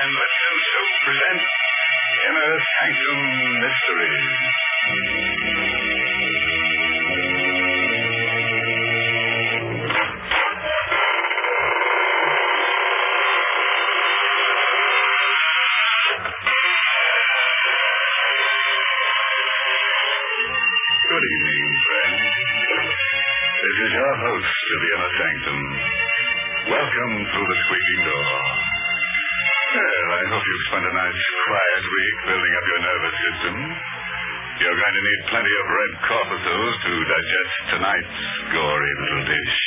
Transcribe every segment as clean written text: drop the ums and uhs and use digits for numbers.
and Lipton Soup present Inner Sanctum Mysteries. Good evening, friends. This is your host of the Inner Sanctum. Welcome through the squeaking door. Well, I hope you've spent a nice, quiet week building up your nervous system. You're going to need plenty of red corpuscles to digest tonight's gory little dish.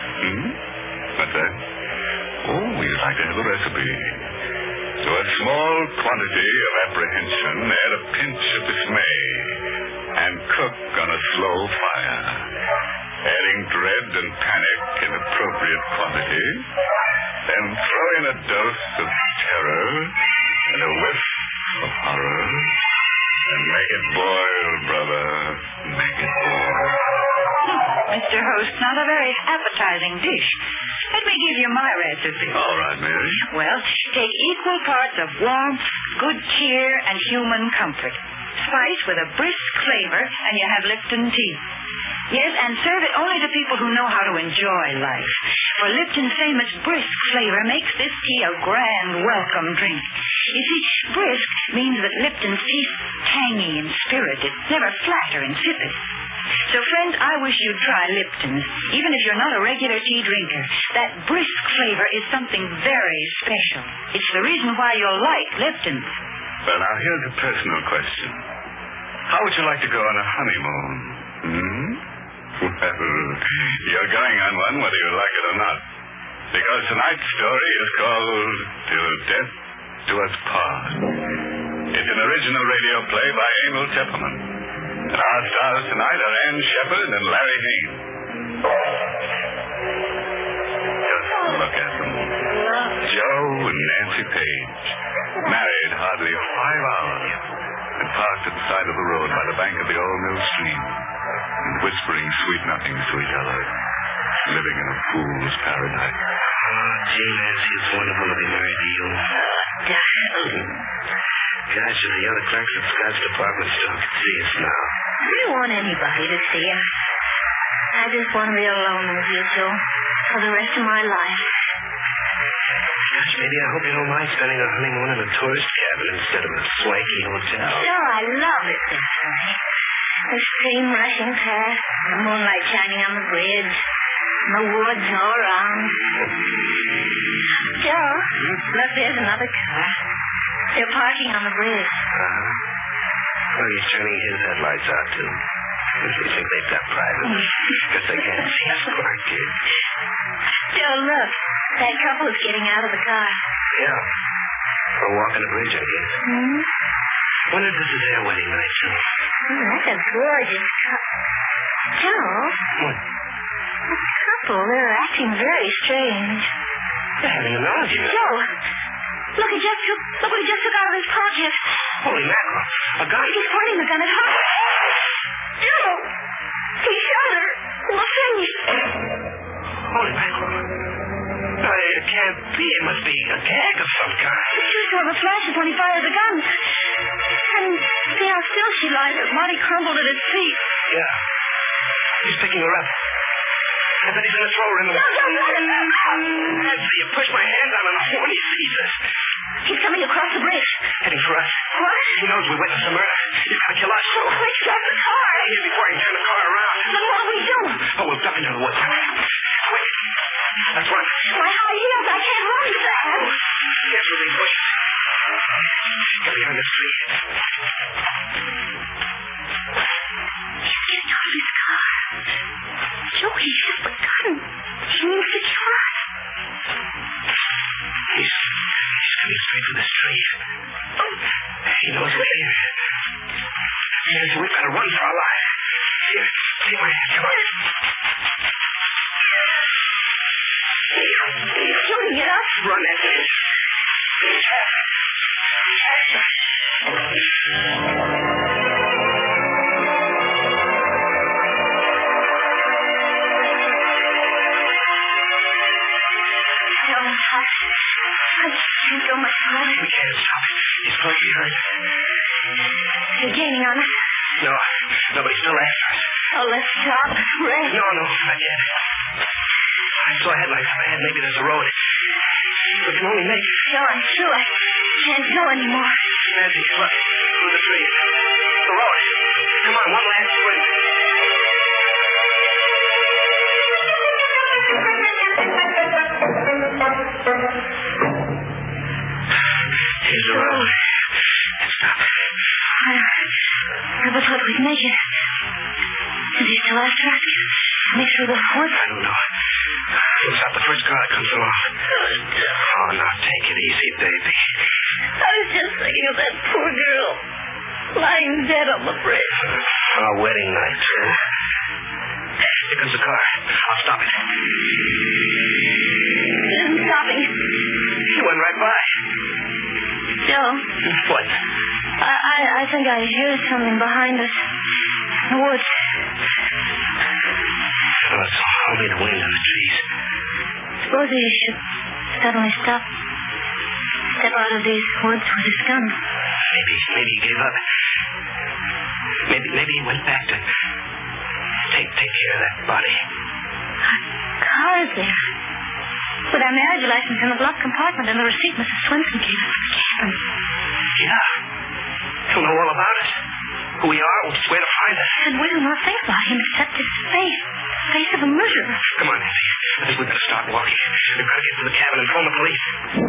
What's that? Oh, you'd like to have a recipe. To a small quantity of apprehension, add a pinch of dismay, and cook on a slow fire, adding dread and panic in appropriate quantity, then throw in a dose of terror and a whiff of horror, and make it boil, brother. Make it boil. Mr. Host, not a very appetizing dish. Let me give you my recipe. All right, Mary. Well, take equal parts of warmth, good cheer, and human comfort. Spice with a brisk flavor, and you have Lipton tea. Yes, and serve it only to people who know how to enjoy life. For Lipton's famous brisk flavor makes this tea a grand welcome drink. You see, brisk means that Lipton tastes tangy and spirited, never flat or insipid. So, friends, I wish you'd try Lipton's, even if you're not a regular tea drinker. That brisk flavor is something very special. It's the reason why you'll like Lipton's. Well, now, here's a personal question. How would you like to go on a honeymoon? Well, you're going on one whether you like it or not. Because tonight's story is called Till Death Do Us Part. It's an original radio play by Emil Tepperman. And our stars tonight are Ann Shepard and Larry Haynes. Just look at them. Joe and Nancy Page. Married hardly 5 hours. And parked at the side of the road by the bank of the old mill stream. And whispering sweet nothings to each other. Living in a fool's paradise. Oh, gee, Nancy, it's wonderful to be married to you. Darling. Gosh, if the other clerks at Scott's department store could see us now. I don't want anybody to see us. I just want to be alone with you, Joe, for the rest of my life. Gosh, baby, I hope you don't mind spending a honeymoon in a tourist cabin instead of a swanky hotel. Joe, I love it this way. The stream rushing past, the moonlight shining on the bridge, and the woods all around. Joe, look, there's another car. They're parking on the bridge. Well, he's turning his headlights out, too. They think they've got private. Because they can't see us, poor kids. Joe, look. That couple is getting out of the car. Yeah. For a walk on the bridge, I guess. Wonder if this is their wedding night, too. Oh, that's a gorgeous couple. Joe? What? This couple, they're acting very strange. They're having an argument. Joe! Look what he just took out of his pocket. Holy mackerel. A gun. He's pointing the gun at her. Joe! He shot her in the face. Holy mackerel. It can't be. It must be a gag of some kind. She used to have a flashes when he fired the gun. And see how still she lies. Her body crumbled at his feet. Yeah. He's picking her up. I bet he's going to throw her in the... No, don't let him. Nancy, you push my hand on him when he sees us. He's coming across the bridge. Heading for us. What? He knows we witnessed the murder. He's going to kill us. Oh, quick, stop the car. Here before he can turn the car around. Then what do we do? Oh, we'll duck into the woods. Quick. Let's run. My high heels, I can't run fast. Get through these bushes. Get behind this tree. He's getting out of his car. Joe, he has the gun. He needs to shot. He's coming straight for this tree. He knows we're here. Nancy, we've got to run for our lives. Here, take my hand. Come on. He's shooting at us. Run, Nancy. I can't go much farther. We can't stop it. He's going to be hurt. You're gaining on us. No, nobody's still after us. Oh, let's stop. Ray. No, not yet. I saw headlights up ahead. Maybe there's a road. We can only make it. Joe, I'm through. I can't go anymore. Nancy, look. Through the trees. The road. Come on, one last swing. Here's the road. Stop. I never thought we'd make it. Is he still after us? Can we through the woods? I don't know. He'll stop the first car that comes along. Oh, now take it easy, baby. I was just thinking of that poor girl lying dead on the bridge. Our wedding night, too. Here comes the car. I'll stop it. I'm stopping. He went right by. Joe. What? I think I hear something behind us. In the woods. Oh, it's only the wind in the trees. Suppose he should suddenly stop. Step out of these woods with his gun. Maybe he gave up. Maybe he went back to take care of that body. A car is there. With our marriage license in the glove compartment and the receipt Mrs. Swenson gave us for the cabin. Yeah. He'll know all about it. Who we are, where to find us. And we will not think about him except his face. The face of a murderer. Come on, Nancy. I think we've got to start walking. We've got to get to the cabin and phone the police.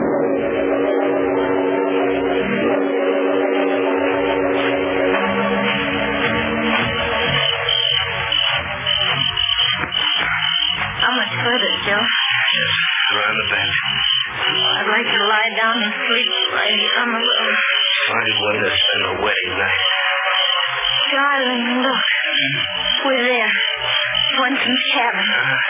How much further, Joe? Just around the bend. I'd like to lie down and sleep right on the road. Fine way to spend a wedding night. Darling, look. We're there. Swenson's cabin.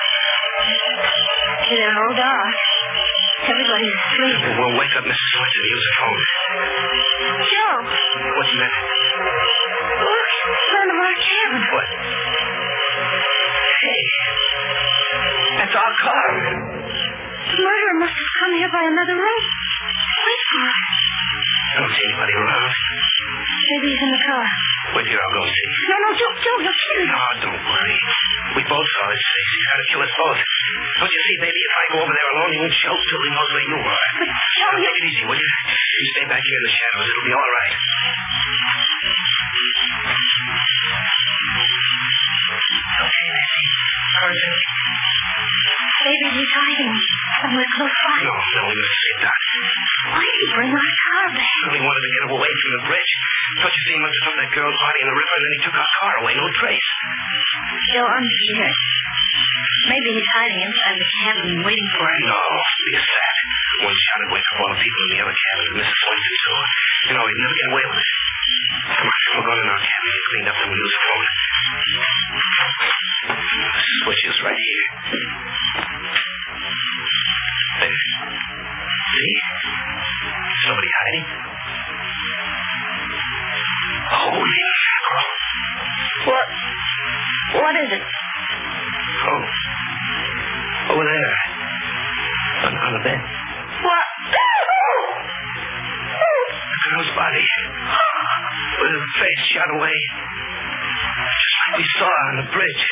They're all dark. Everybody's asleep. We'll wake up Mrs. Swenson and use the phone. Joe. What's the matter? Look, in front of our cabin. What? Hey. That's our car. The murderer must have come here by another road. Wait for us. I don't see anybody around. Maybe he's in the car. Wait here, I'll go see. No, Joe, you'll kill him. Oh, don't worry. We both saw his face. He's got to kill us both. Don't you see, baby, if I go over there alone, he won't choke till he knows where you are. But, Joe, Now, take it easy, will you? You stay back here in the shadows. It'll be all right. Okay, Nancy. Car's empty. Maybe he's hiding somewhere close by. No, we must escape that. Why did he bring our car back? Well, he wanted to get away from the bridge. Don't you see, he must have dumped that girl's body in the river, and then he took our car away. No trace. Joe, I'm scared. Maybe he's hiding inside the cabin waiting for us. No, be a sad. One shot would wake up all the people in the other cabins, and Mrs. Swenson, so, he'd never get away with it. Come on, we'll go to our cabin, get cleaned up, and we'll use the phone. The switch is right here. There. See? There's nobody hiding. Holy mackerel. What is it? Oh. Over there. On the bed. What? The girl's body. With her face shot away. Just like we saw on the bridge.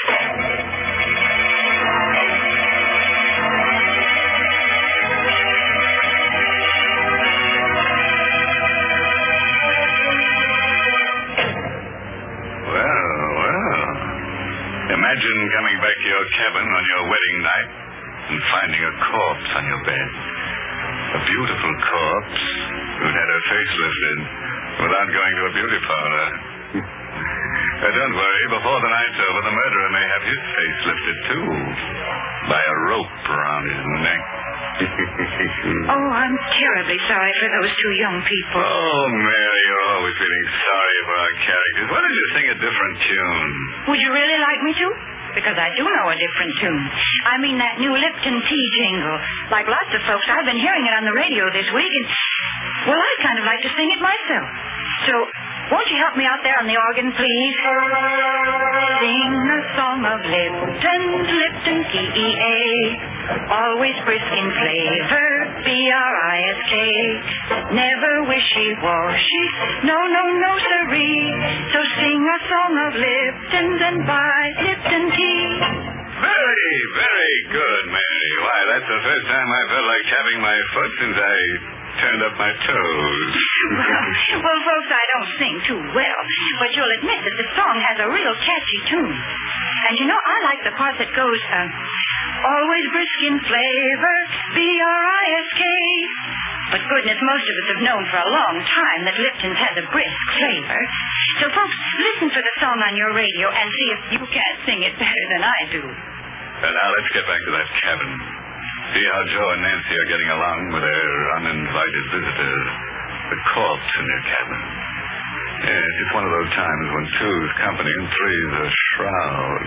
Imagine coming back to your cabin on your wedding night and finding a corpse on your bed. A beautiful corpse who'd had her face lifted without going to a beauty parlor. Don't worry, before the night's over, the murderer may have his face lifted, too, by a rope around his neck. Oh, I'm terribly sorry for those two young people. Oh, Mary, you're always feeling sorry for our characters. Why don't you sing a different tune? Would you really like me to? Because I do know a different tune. I mean that new Lipton tea jingle. Like lots of folks, I've been hearing it on the radio this week, and, well, I'd kind of like to sing it myself. So, won't you help me out there on the organ, please? Sing a song of Lipton, Lipton, T-E-A. Always brisk in flavor, B-R-I-S-K. Never wishy-washy. No, no, no, siree. So sing a song of Lipton's and buy Lipton tea. Very, very good, Mary. Why, that's the first time I felt like tapping my foot since I turned up my toes. Well, folks, I don't sing too well, but you'll admit that the song has a real catchy tune. And you know, I like the part that goes, always brisk in flavor, B-R-I-S-K. But goodness, most of us have known for a long time that Lipton's has a brisk flavor. So, folks, listen for the song on your radio and see if you can't sing it better than I do. Now, let's get back to that cabin. See how Joe and Nancy are getting along with their uninvited visitors, the corpse in their cabin. Yes, it's one of those times when two's company and three's a shroud.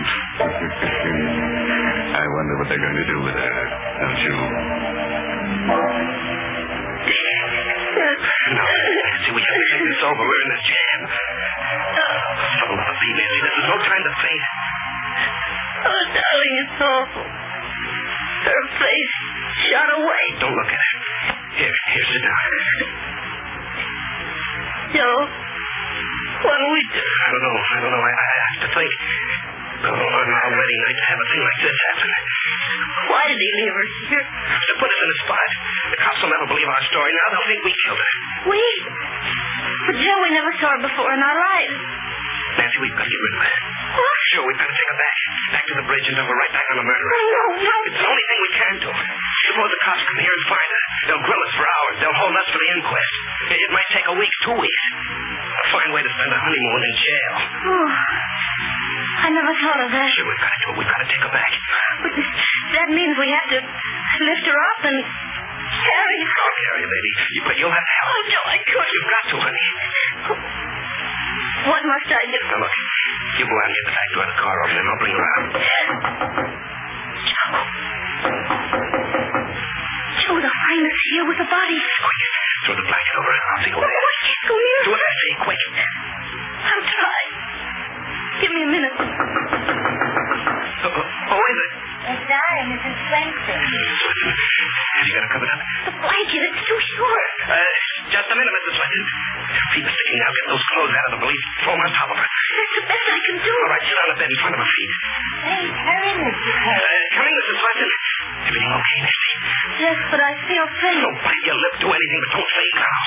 I wonder what they're going to do with her, don't you? No, Nancy, we have to think this over. We're in a jam. For the love of Pete, Nancy, this is no time to faint. Oh, darling, it's awful. Her face shot away. Don't look at her. Here, sit down. Joe, what'll we do? I don't know. I have to think. On our wedding night to have a thing like this happen. Why did he leave her here? To put us in a spot. The cops will never believe our story now. They'll think we killed her. We? But Joe, we never saw her before in our lives. Nancy, we've got to get rid of her. What? Sure, we've got to take her back. Back to the bridge and dump her right back on the murderer. No. It's the only thing we can do. Suppose the cops come here and find her. They'll grill us for hours. They'll hold us for the inquest. It might take a week, 2 weeks. A fine way to spend a honeymoon in jail. Oh, I never thought of that. Sure, we've got to do it. We've got to take her back. But that means we have to lift her up and carry her. I'll carry her, baby. But you'll have to help. Oh, Joe, I couldn't. You've got to, honey. What must I do? Now, look. You go out and get the back door of the car open, and I'll bring her out. Joe, they'll find us here with the body. Quick. Throw the blanket over it. I'll take over there. I can't go near. Do what I say. Quick. I'll try. Give me a minute. Oh, is it? It's I, Mrs. Swenson. Have you got it covered up? The blanket, it's too short. Just a minute, Mrs. Swenson. Feet are sticking out. Get those clothes out of the valise. Throw them on top of her. That's the best I can do. All right, sit on the bed in front of her feet. Hey, hurry, Mrs. Hay. Coming, Mrs. Swenson. Everything okay, Nancy? Yes, but I feel faint. Don't bite your lip. Do anything, but don't faint now.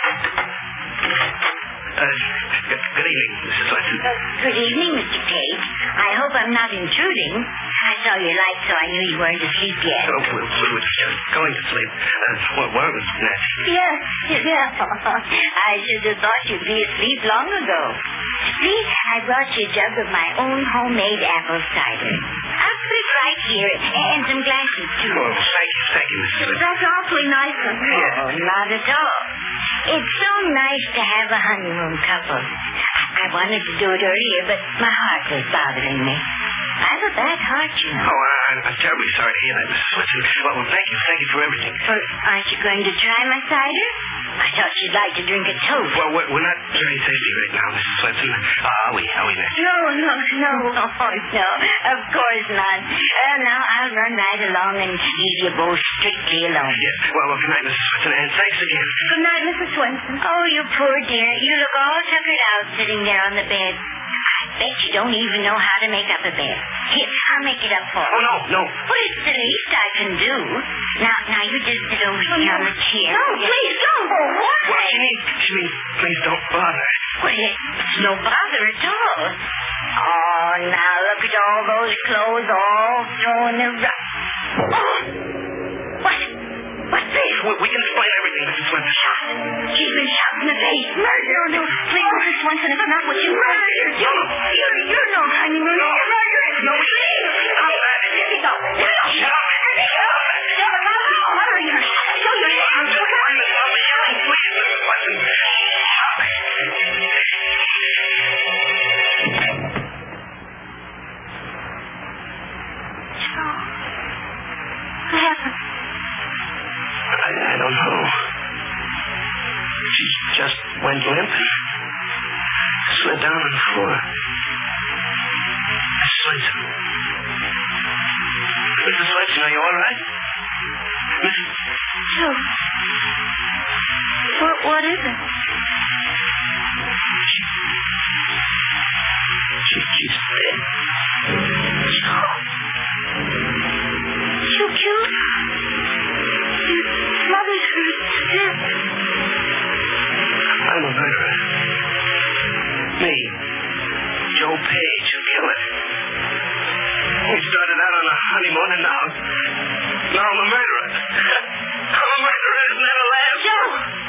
Good evening, Mrs. Swenson. Good evening, Mr. Tate. I hope I'm not intruding. I saw your light, so I knew you weren't asleep yet. Oh, we were just going to sleep. Where was Nancy? Yes. I should have thought you'd be asleep long ago. See, I brought you a jug of my own homemade apple cider. I'll put it right here, and some glasses, too. Oh, thank you, Mrs. Swenson. That's awfully nice of you. Yes. Oh, not at all. It's so nice to have a honeymoon couple. I wanted to do it earlier, but my heart was bothering me. I have a bad heart, you know. Oh, I'm terribly sorry to hear that, Mrs. Swenson. Well, thank you for everything. Well, aren't you going to try my cider? I thought you'd like to drink a toast. Well, we're not very thirsty right now, Mrs. Swenson. Are we, Nancy? No. Of course not. Now I'll run right along and leave you both strictly alone. Yes. Well, good night, Mrs. Swenson, and thanks again. Good night, Mrs. Swenson. Oh, you poor dear. You look all tuckered out sitting there on the bed. I bet you don't even know how to make up a bed. Here, I'll make it up for you. Oh, no. Well, it's the least I can do. Now you just sit over here on the chair. No, please don't. What? Please don't bother. Well, it's no bother at all. Oh, now look at all those clothes all thrown in the rug. Oh! What's this? We can explain everything, Mrs. Swenson. She's been shot in the face. Murder. No, please, Mrs. Swenson, it's not what you murdered. You're no honeymoon. You're murdered. No, please. Stop that. Let me go. Shut up. Hurry. Show your hands. I'm just trying to stop you. Please, Mrs. Swenson. Stop it. What happened? I don't know. She just went limp and slid down on the floor. Mrs. Swenson, are you all right? Joe. What is it? She's dead. Joe. You killed her. Your mother's dead. I'm a murderer. Me, Joe Page, who killed her. We started out on a honeymoon, and now I'm a murderer. I'm a murderer. Isn't that a laugh? Joe!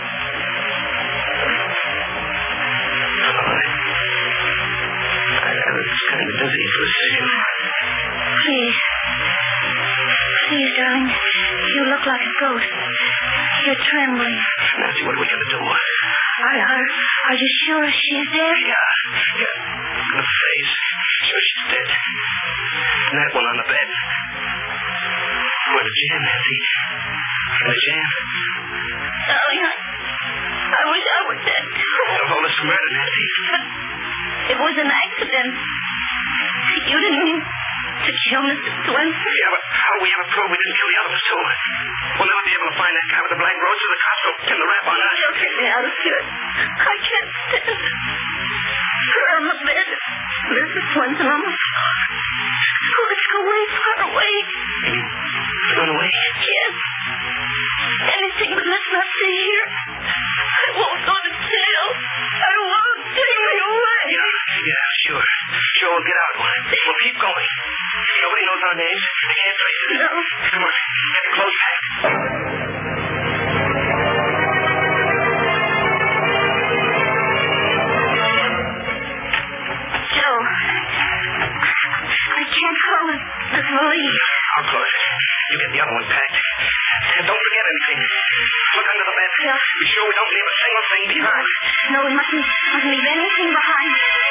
I was kind of busy for a second. Please, darling. You look like a ghost. You're trembling. Nancy, what are we going to do? Are you sure she's dead? Yeah. The face. Sure she's dead. And that one on the bed. We're in a jam, Nancy. In a jam. Darling, I wish I were dead. Of all this murder, Nancy. It was an accident. You didn't mean to kill Mr. Swenson. Yeah, but how do we ever prove we didn't kill the other ones, too? We'll never be able to find that guy with the black road, so the cops will pin the rap on us. You'll get me out of here. I can't stand it. Her on the bed. Mrs. Swenson on the floor. Oh, let's go way far away. Run away? Yes. Anything but let's not stay here. I won't go to jail. I won't. Take me away. Yeah, sure. Sure, we'll get out. We'll keep going. Nobody knows our names. They can't trace us. No. Come on. Get the clothes packed. Joe, I can't call the police. I'll close it. You get the other one packed. And don't forget anything. Look under the bed. Yeah. Be sure we don't leave a single thing behind. No, we mustn't leave anything behind.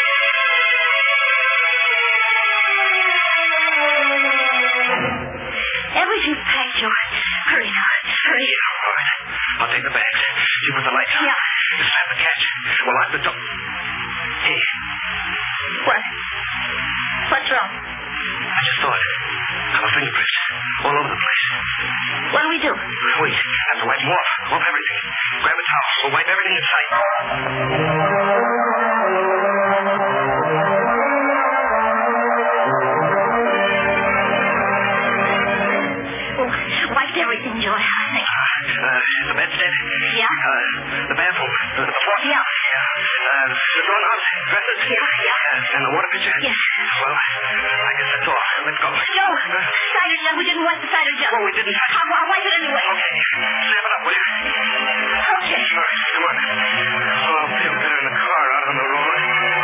Everything's packed, Joe. Hurry now. Hurry. All right. I'll take the bags. You put the lights on. Yeah. You slap the catch. We'll lock the door. Hey. What? What's wrong? I just thought. Our fingerprints. All over the place. What do we do? Wait. Have to wipe them off. Off everything. Grab a towel. We'll wipe everything in sight. Wiped everything, Joe. Is the bedstead? Yeah. The bathroom. The faucet? Yeah. The doorknobs? Dresses? Yeah. And the water pitcher? Yes. Well, I guess that's all. Let's go. Joe, cider jug. We didn't wipe the cider jug. Oh, we didn't. I'll wipe it anyway. Okay. Snap it up, will you? Okay. All right. Come on. Oh, I'll feel better in the car out on the road.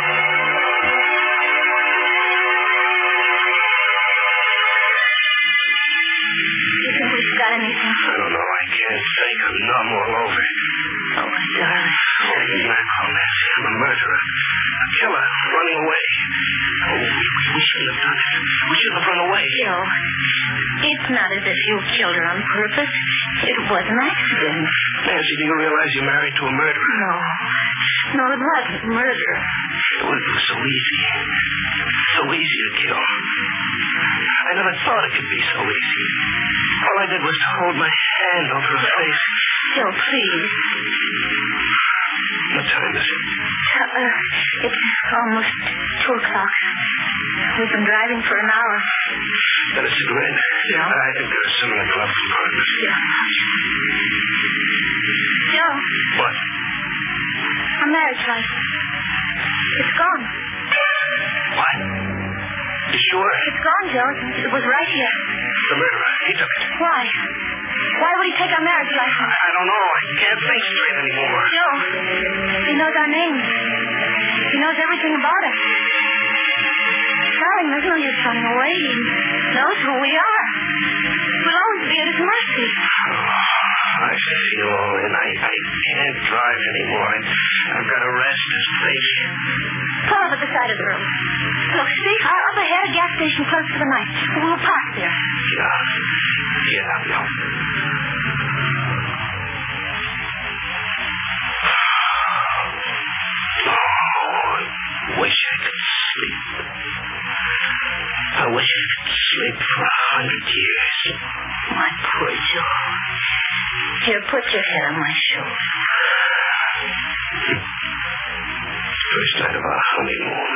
Do you think we've got anything? I don't know. I can't think. I'm numb all over. Oh, my darling. Holy mackerel, Nancy. I'm a murderer. A killer running away. Oh, we shouldn't have done it. We shouldn't have run away. Joe, it's not as if you killed her on purpose. It was an accident. Nancy, do you realize you're married to a murderer? No, it wasn't murder. It was so easy. So easy to kill. I never thought it could be so easy. All I did was hold my hand over her face. Joe, please. What time is it? It's almost 2 o'clock. We've been driving for an hour. Got a cigarette? Yeah. I think there's some in the glove compartment. Yeah. Joe. What? A marriage license. It's gone. What? You sure? It's gone, Joe. It was right here. The murderer. He took it. Why? Why would he take our marriage license? I don't know. I can't think straight anymore. Joe, he knows our names. He knows everything about us. Darling, there's no use running away. He knows who we are. We'll always be at his mercy. I feel all in. I can't drive anymore. I've got to rest this place. Pull up at the side of the road. Look, see? Up ahead, a gas station close to the night. We'll park there. Yeah. I wish I could sleep. I wish I could sleep for 100 years. My poor Joe. Here, put your head on my shoulder. First night of our honeymoon.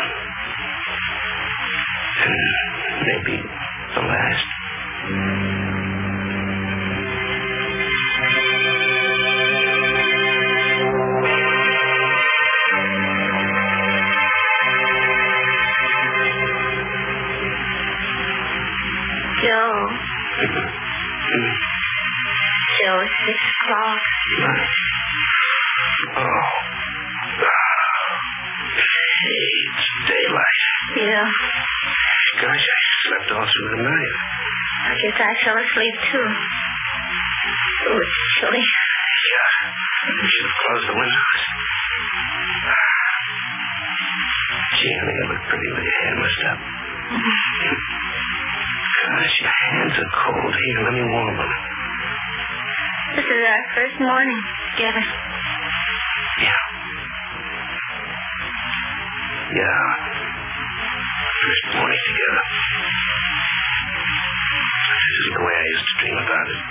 And maybe the last. Joe. Joe, 6 o'clock. Oh. Hey, it's daylight. Yeah. Gosh, I slept all through the night. I guess I fell asleep, too. Oh, it's chilly. Yeah. We should have closed the windows. Gee, honey, you look pretty with your hair messed up. Gosh, your hands are cold. Here, let me warm them. This is our first morning together. Yeah. Yeah. First morning together. This is the way I used to dream about it.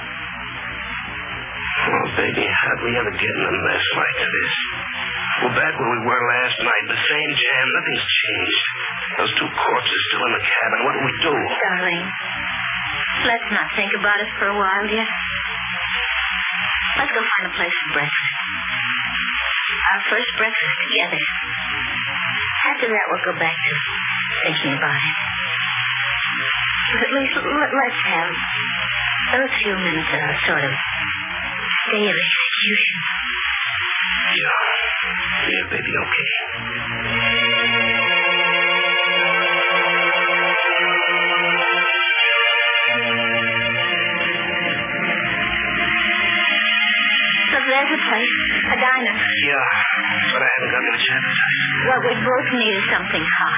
Oh, baby, how'd we ever get in a mess like this? We're back where we were last night. The same jam. Nothing's changed. Those 2 corpses still in the cabin. What do we do? Darling, let's not think about it for a while yet. Let's go find a place for breakfast. Our first breakfast together. After that, we'll go back to thinking about it. But at least let's have those few minutes of a sort of day of execution. Yeah, baby, okay. So there's a place, a diner. Yeah, but I haven't got much appetite. What we both need is something hot.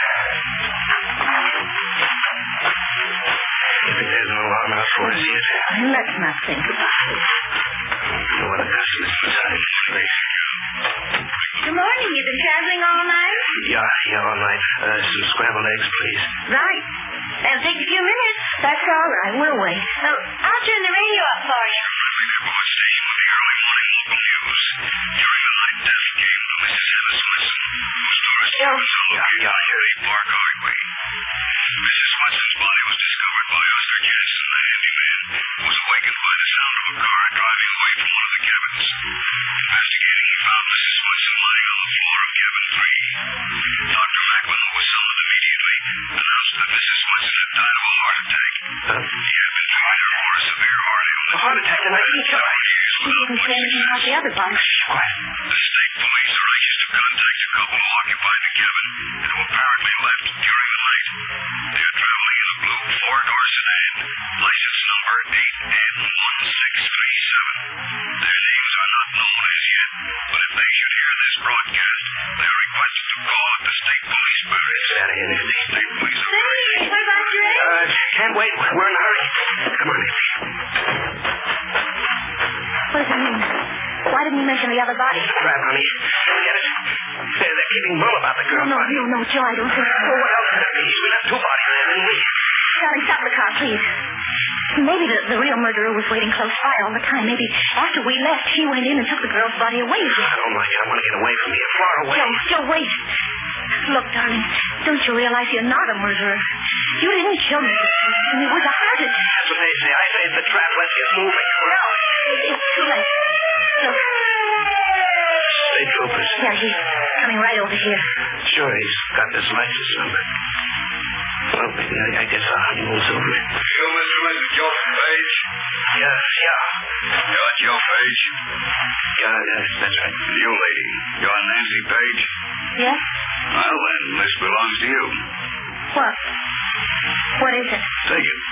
You think there's an alarm out for us yet? Let's not think about it. No other customers besides Trace. Good morning. You've been traveling all night? Yeah, all night. Some scrambled eggs, please. Right. That'll take a few minutes. That's all right. We'll wait. I'll turn the radio up for you. Report station with the early morning local news. During the night, death came to Mrs. Ennis Swenson, whose tourist house is located on Great Park Highway. Mrs. Swenson's body was discovered by Oster Jensen, the handyman, who was awakened by the sound of a car driving away from one of the cabins. Investigating, he found Mrs. Swenson lying on the floor of cabin 3. Dr. Macklin, who was summoned immediately, announced that Mrs. Swenson had died of a heart attack. He had been treated for a severe heart illness. A heart attack tonight? She didn't say anything about the other body. Quiet. The state police are anxious to contact a couple who occupied the cabin and who apparently left during the night. They are traveling in a blue 4-door sedan, license number 8N1637. Their names are not known as yet, but if they should hear this broadcast, they are requested to call at the state police barracks. Get out of here, Nancy. State police are Hey, what about your eggs? Can't wait. We're in a hurry. Come on, Nancy. What does it mean? Why didn't you mention the other body? Trap, honey. Get it? They're keeping mum about the girl. No, Joe, I don't think so. What else could it be? We left 2 bodies there, didn't we? Charlie, stop the car, please. Maybe the real murderer was waiting close by all the time. Maybe after we left, he went in and took the girl's body away with him. I don't like it. I want to get away from here. Far away. Joe, wait. Look, darling, don't you realize you're not a murderer? You didn't kill me. It was a heart attack. That's what they say. I say it's a trap. Let's get moving. No, it's too late. Look. State troopers. Yeah, he's coming right over here. Sure, he's got this license number. Well, baby, I guess our honeymoon's over. You, Mr. and Mrs. Joseph Page? Yeah. You're Joe Page? Yeah, that's right. You, lady. You're Nancy Page? Yes? Well, then, this belongs to you. What? What is it? Take it.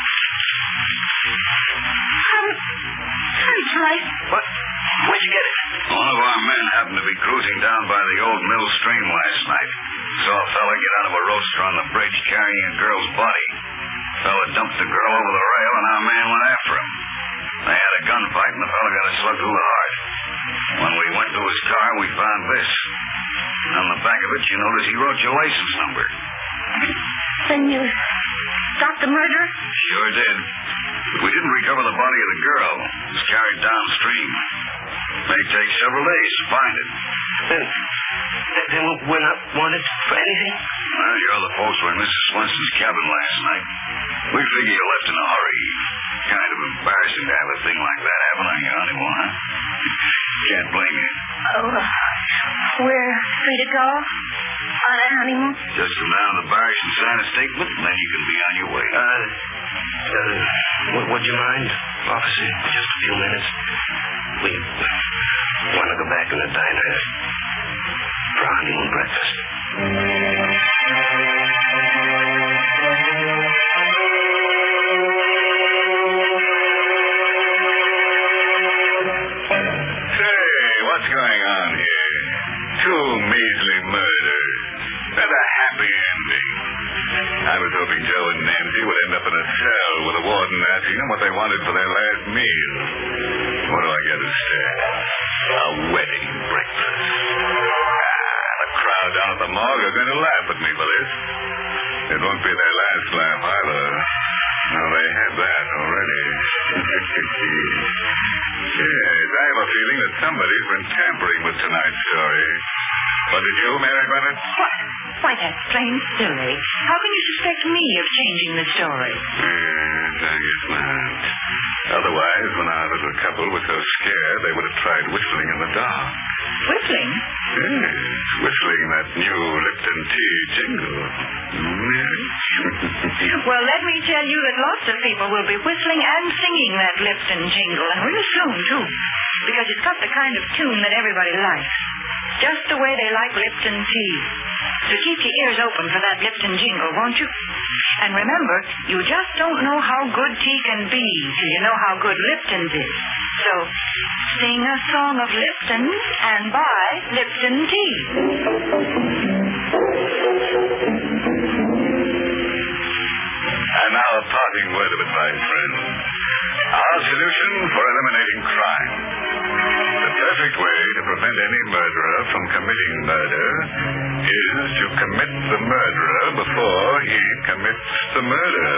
Joy. What? Where'd you get it? One of our men happened to be cruising down by the old mill stream last night. Saw a fella get out of a roadster on the bridge carrying a girl's body. Fella dumped the girl over the rail, and our man went after him. They had a gunfight, and the fella got a slug through the heart. When we went to his car, we found this. On the back of it, you notice he wrote your license number. Then stop the murder? Sure did. But we didn't recover the body of the girl. It was carried downstream. May take several days to find it. Then we're not wanted for anything? Well, your other folks were in Mrs. Swanson's cabin last night. We figure you left in a hurry. Kind of embarrassing to have a thing like that happen on your honeymoon, huh? Can't blame you. Oh, we're free to go on our honeymoon? Just come down to the barracks and sign a statement, and then you can be on your way. Would you mind, officer, just a few minutes? We want to go back in the diner for our honeymoon breakfast. What's going on here? 2 measly murders and a happy ending. I was hoping Joe and Nancy would end up in a cell with a warden asking them what they wanted for their last meal. What do I get instead? A wedding breakfast. The crowd down at the morgue are going to laugh at me for this. It won't be their last laugh either. No, they had that already. Yes, I have a feeling that somebody's been tampering with tonight's story. What did you, Mary Bennett? What? Why, that's plain silly. How can you suspect me of changing the story? Yes, I guess not. Otherwise, when our little couple was so scared, they would have tried whistling in the dark. Whistling? Yes, whistling that new Lipton tea jingle. Well, let me tell you that lots of people will be whistling and singing that Lipton jingle, and real soon, too, because it's got the kind of tune that everybody likes. Just the way they like Lipton tea. So keep your ears open for that Lipton jingle, won't you? And remember, you just don't know how good tea can be till you know how good Lipton's is. So, sing a song of Lipton and buy Lipton tea. And now a parting word of advice, friends. Our solution for eliminating crime. The perfect way to prevent any murderer from committing murder is to commit the murderer before he commits the murder.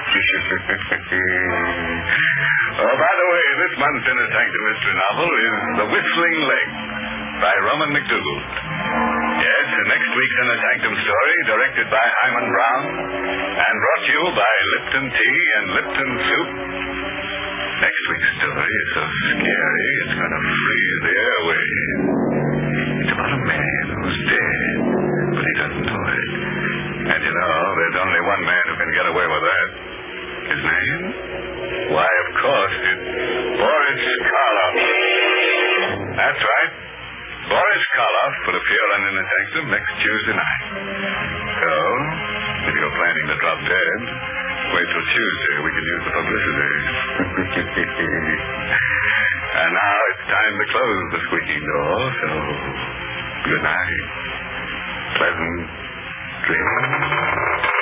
Oh, by the way, this month's Inner Sanctum Mystery novel is The Whistling Leg by Roman McDougall. Yes, next week's Inner Sanctum story, directed by Hyman Brown, and brought to you by Lipton Tea and Lipton Soup. Next week's story is so scary, it's going to freeze the airways. It's about a man who's dead, but he doesn't know it. And you know, there's only one man who can get away with that. His name? Why, of course, it's Boris Karloff. That's right. Boris Karloff will appear on Inner Sanctum next Tuesday night. So, if you're planning to drop dead, wait till Tuesday. We can use the publicity. And now it's time to close the squeaking door, so good night. Pleasant dreams.